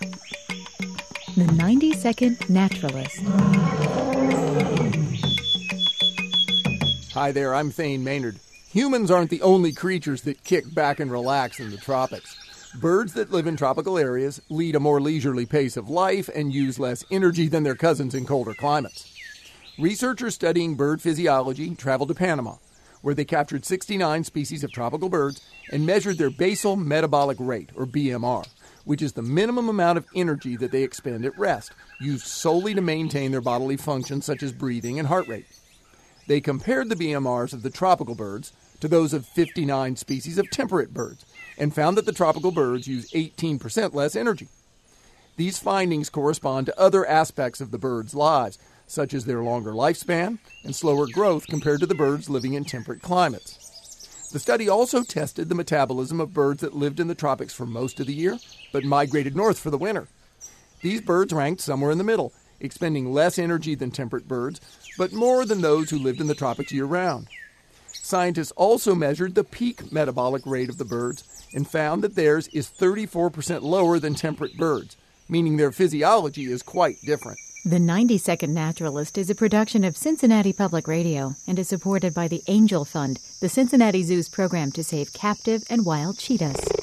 The 90-Second Naturalist. Hi there, I'm Thane Maynard. Humans aren't the only creatures that kick back and relax in the tropics. Birds that live in tropical areas lead a more leisurely pace of life and use less energy than their cousins in colder climates. Researchers studying bird physiology traveled to Panama, where they captured 69 species of tropical birds and measured their basal metabolic rate, or BMR, which is the minimum amount of energy that they expend at rest, used solely to maintain their bodily functions such as breathing and heart rate. They compared the BMRs of the tropical birds to those of 59 species of temperate birds and found that the tropical birds use 18% less energy. These findings correspond to other aspects of the birds' lives, such as their longer lifespan and slower growth compared to the birds living in temperate climates. The study also tested the metabolism of birds that lived in the tropics for most of the year, but migrated north for the winter. These birds ranked somewhere in the middle, expending less energy than temperate birds, but more than those who lived in the tropics year-round. Scientists also measured the peak metabolic rate of the birds and found that theirs is 34% lower than temperate birds, meaning their physiology is quite different. The 90-Second Naturalist is a production of Cincinnati Public Radio and is supported by the Angel Fund, the Cincinnati Zoo's program to save captive and wild cheetahs.